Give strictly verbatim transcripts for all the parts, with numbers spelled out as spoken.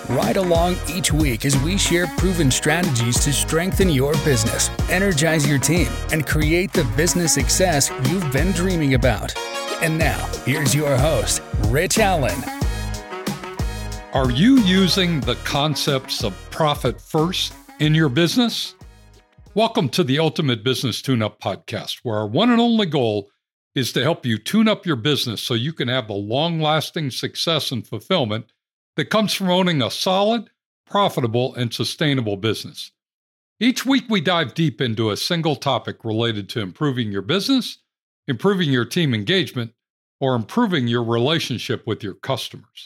Ride along each week as we share proven strategies to strengthen your business, energize your team, and create the business success you've been dreaming about. And now, here's your host, Rich Allen. Are you using the concepts of profit first in your business? Welcome to the Ultimate Business Tune-Up Podcast, where our one and only goal is to help you tune up your business so you can have the long-lasting success and fulfillment that comes from owning a solid, profitable, and sustainable business. Each week, we dive deep into a single topic related to improving your business, improving your team engagement, or improving your relationship with your customers.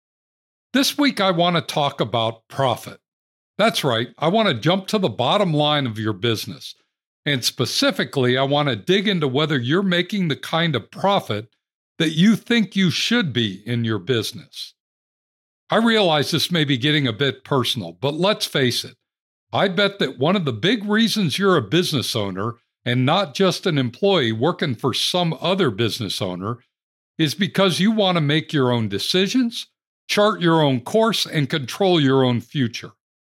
This week, I want to talk about profit. That's right, I want to jump to the bottom line of your business. And specifically, I want to dig into whether you're making the kind of profit that you think you should be in your business. I realize this may be getting a bit personal, but let's face it. I bet that one of the big reasons you're a business owner and not just an employee working for some other business owner is because you want to make your own decisions, chart your own course, and control your own future.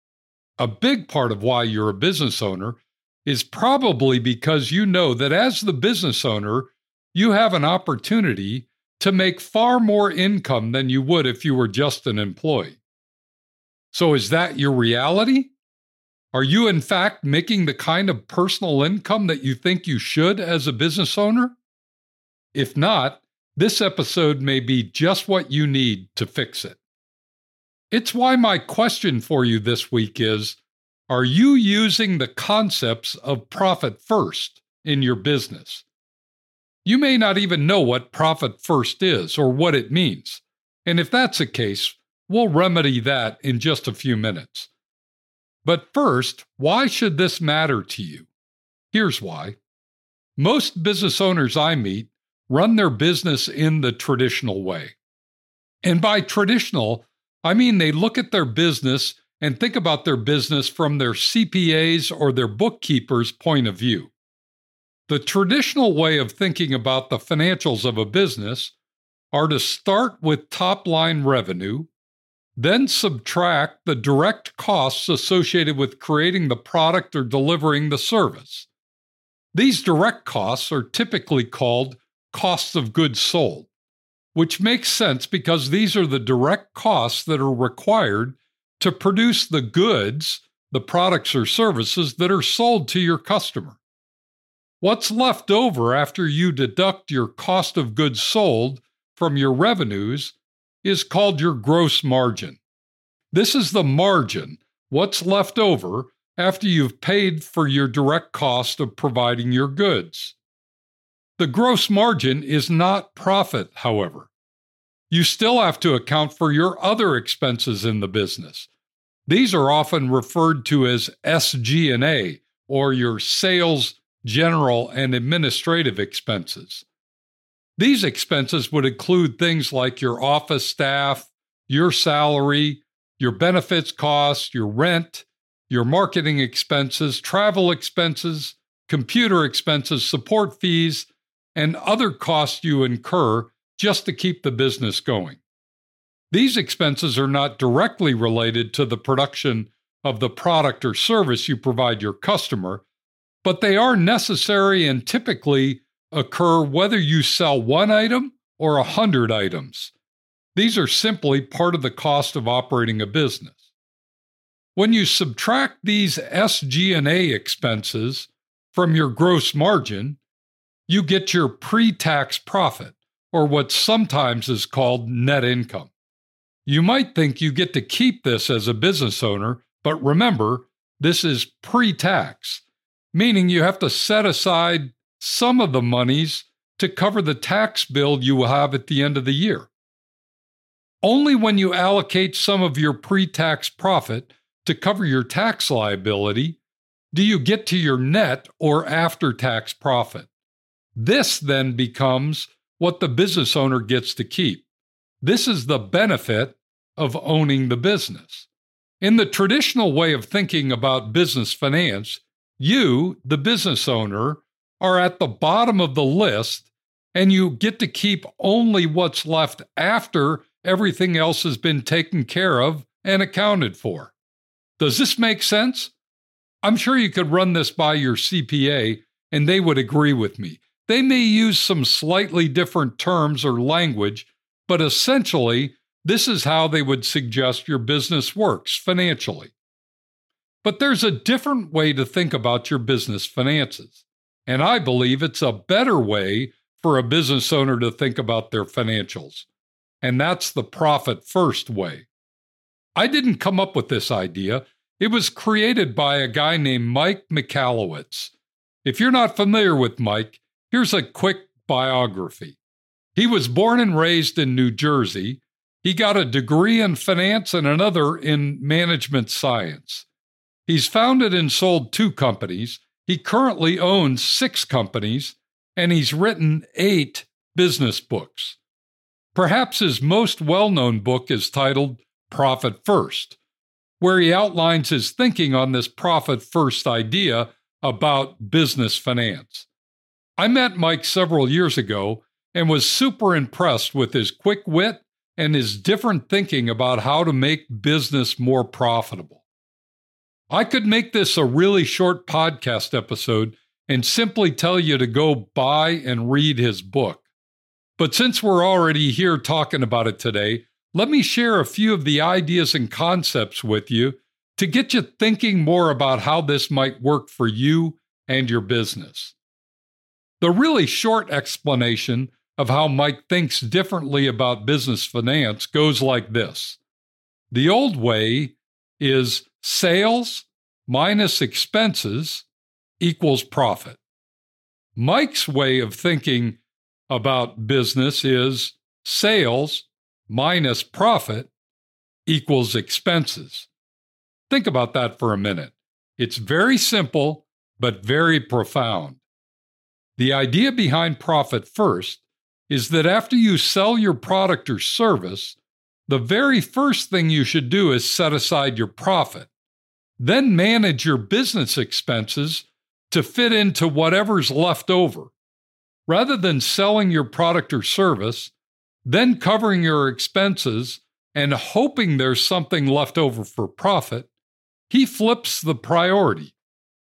A big part of why you're a business owner is probably because you know that as the business owner, you have an opportunity to make far more income than you would if you were just an employee. So is that your reality? Are you in fact making the kind of personal income that you think you should as a business owner? If not, this episode may be just what you need to fix it. It's why my question for you this week is, are you using the concepts of profit first in your business? You may not even know what profit first is or what it means. And if that's the case, we'll remedy that in just a few minutes. But first, why should this matter to you? Here's why. Most business owners I meet run their business in the traditional way. And by traditional, I mean they look at their business and think about their business from their C P A's or their bookkeeper's point of view. The traditional way of thinking about the financials of a business are to start with top-line revenue, then subtract the direct costs associated with creating the product or delivering the service. These direct costs are typically called costs of goods sold, which makes sense because these are the direct costs that are required to produce the goods, the products or services that are sold to your customer. What's left over after you deduct your cost of goods sold from your revenues is called your gross margin. This is the margin, what's left over after you've paid for your direct cost of providing your goods. The gross margin is not profit, however. You still have to account for your other expenses in the business. These are often referred to as S G and A, or your sales, general, and administrative expenses. These expenses would include things like your office staff, your salary, your benefits costs, your rent, your marketing expenses, travel expenses, computer expenses, support fees, and other costs you incur just to keep the business going. These expenses are not directly related to the production of the product or service you provide your customer, but they are necessary and typically occur whether you sell one item or a hundred items. These are simply part of the cost of operating a business. When you subtract these S G and A expenses from your gross margin, you get your pre-tax profit, or what sometimes is called net income. You might think you get to keep this as a business owner, but remember, this is pre-tax, meaning you have to set aside some of the monies to cover the tax bill you will have at the end of the year. Only when you allocate some of your pre-tax profit to cover your tax liability do you get to your net or after-tax profit. This then becomes what the business owner gets to keep. This is the benefit of owning the business. In the traditional way of thinking about business finance, you, the business owner, are at the bottom of the list, and you get to keep only what's left after everything else has been taken care of and accounted for. Does this make sense? I'm sure you could run this by your C P A and they would agree with me. They may use some slightly different terms or language, but essentially, this is how they would suggest your business works financially. But there's a different way to think about your business finances, and I believe it's a better way for a business owner to think about their financials, and that's the profit first way. I didn't come up with this idea. It was created by a guy named Mike Michalowicz. If you're not familiar with Mike, here's a quick biography. He was born and raised in New Jersey. He got a degree in finance and another in management science. He's founded and sold two companies. He currently owns six companies, and he's written eight business books. Perhaps his most well-known book is titled Profit First, where he outlines his thinking on this profit first idea about business finance. I met Mike several years ago and was super impressed with his quick wit and his different thinking about how to make business more profitable. I could make this a really short podcast episode and simply tell you to go buy and read his book. But since we're already here talking about it today, let me share a few of the ideas and concepts with you to get you thinking more about how this might work for you and your business. The really short explanation of how Mike thinks differently about business finance goes like this. The old way is sales minus expenses equals profit. Mike's way of thinking about business is sales minus profit equals expenses. Think about that for a minute. It's very simple, but very profound. The idea behind Profit First is that after you sell your product or service, the very first thing you should do is set aside your profit. Then manage your business expenses to fit into whatever's left over. Rather than selling your product or service, then covering your expenses and hoping there's something left over for profit, he flips the priority.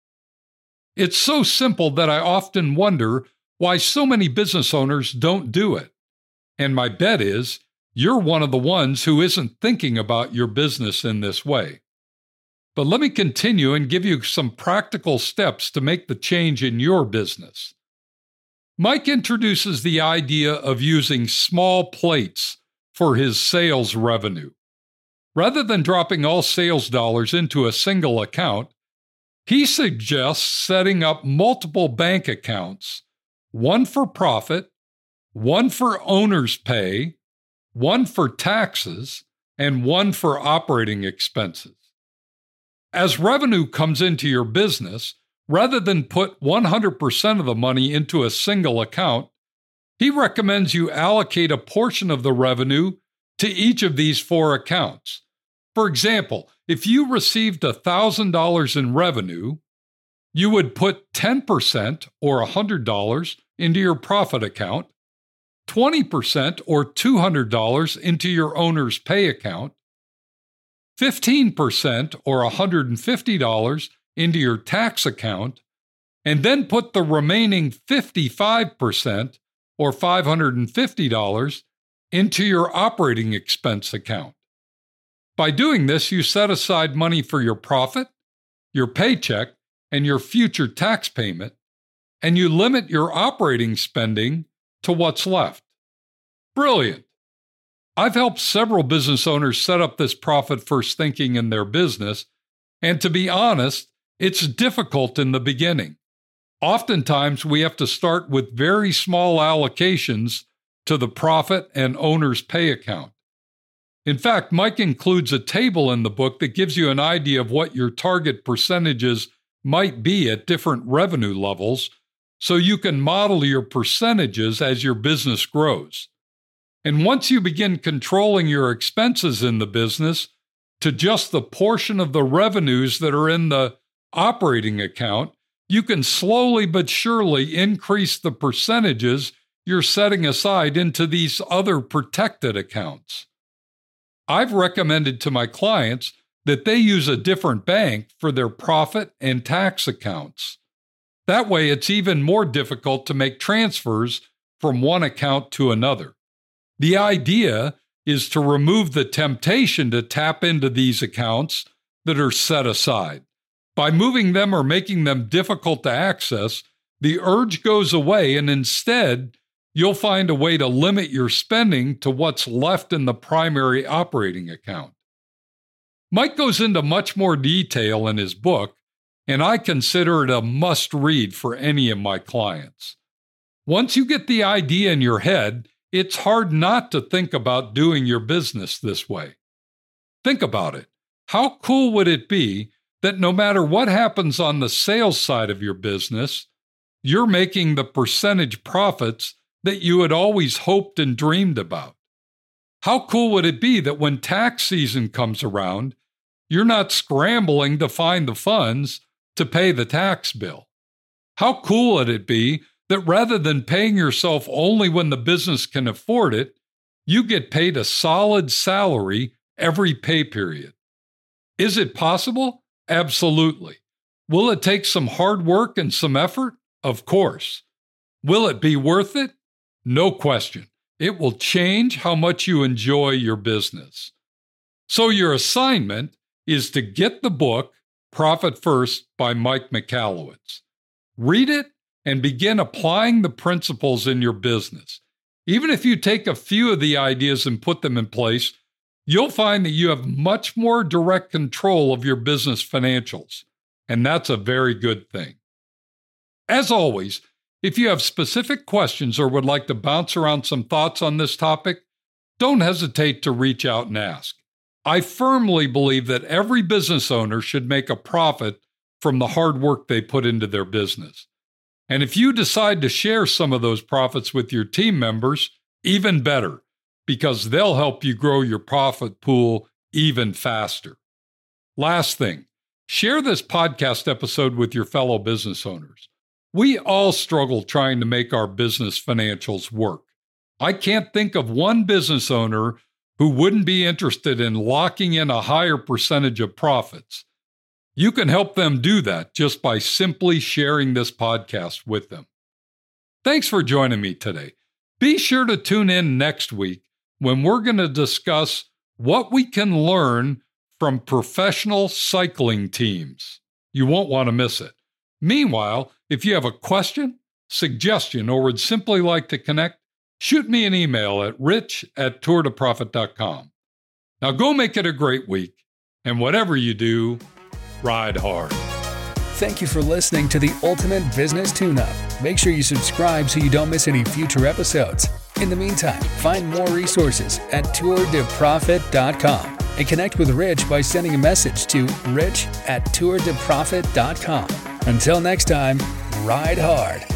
It's so simple that I often wonder why so many business owners don't do it. And my bet is you're one of the ones who isn't thinking about your business in this way. But let me continue and give you some practical steps to make the change in your business. Mike introduces the idea of using small plates for his sales revenue. Rather than dropping all sales dollars into a single account, he suggests setting up multiple bank accounts, one for profit, one for owner's pay, one for taxes, and one for operating expenses. As revenue comes into your business, rather than put one hundred percent of the money into a single account, he recommends you allocate a portion of the revenue to each of these four accounts. For example, if you received one thousand dollars in revenue, you would put ten percent or one hundred dollars into your profit account, twenty percent or two hundred dollars into your owner's pay account, fifteen percent or one hundred fifty dollars into your tax account, and then put the remaining fifty-five percent or five hundred fifty dollars into your operating expense account. By doing this, you set aside money for your profit, your paycheck, and your future tax payment, and you limit your operating spending to what's left. Brilliant! I've helped several business owners set up this profit-first thinking in their business, and to be honest, it's difficult in the beginning. Oftentimes, we have to start with very small allocations to the profit and owner's pay account. In fact, Mike includes a table in the book that gives you an idea of what your target percentages might be at different revenue levels, so you can model your percentages as your business grows. And once you begin controlling your expenses in the business to just the portion of the revenues that are in the operating account, you can slowly but surely increase the percentages you're setting aside into these other protected accounts. I've recommended to my clients that they use a different bank for their profit and tax accounts. That way, it's even more difficult to make transfers from one account to another. The idea is to remove the temptation to tap into these accounts that are set aside. By moving them or making them difficult to access, the urge goes away, and instead, you'll find a way to limit your spending to what's left in the primary operating account. Mike goes into much more detail in his book, and I consider it a must-read for any of my clients. Once you get the idea in your head, it's hard not to think about doing your business this way. Think about it. How cool would it be that no matter what happens on the sales side of your business, you're making the percentage profits that you had always hoped and dreamed about? How cool would it be that when tax season comes around, you're not scrambling to find the funds to pay the tax bill? How cool would it be that rather than paying yourself only when the business can afford it, you get paid a solid salary every pay period? Is it possible? Absolutely. Will it take some hard work and some effort? Of course. Will it be worth it? No question. It will change how much you enjoy your business. So your assignment is to get the book, Profit First by Mike Michalowicz. Read it and begin applying the principles in your business. Even if you take a few of the ideas and put them in place, you'll find that you have much more direct control of your business financials, and that's a very good thing. As always, if you have specific questions or would like to bounce around some thoughts on this topic, don't hesitate to reach out and ask. I firmly believe that every business owner should make a profit from the hard work they put into their business. And if you decide to share some of those profits with your team members, even better, because they'll help you grow your profit pool even faster. Last thing, share this podcast episode with your fellow business owners. We all struggle trying to make our business financials work. I can't think of one business owner who wouldn't be interested in locking in a higher percentage of profits. You can help them do that just by simply sharing this podcast with them. Thanks for joining me today. Be sure to tune in next week when we're going to discuss what we can learn from professional cycling teams. You won't want to miss it. Meanwhile, if you have a question, suggestion, or would simply like to connect, shoot me an email at rich at tour to profit dot com. Now go make it a great week, and whatever you do, ride hard. Thank you for listening to the Ultimate Business Tune-Up. Make sure you subscribe so you don't miss any future episodes. In the meantime, find more resources at tour to profit dot com and connect with Rich by sending a message to rich at tour to profit dot com. Until next time, ride hard.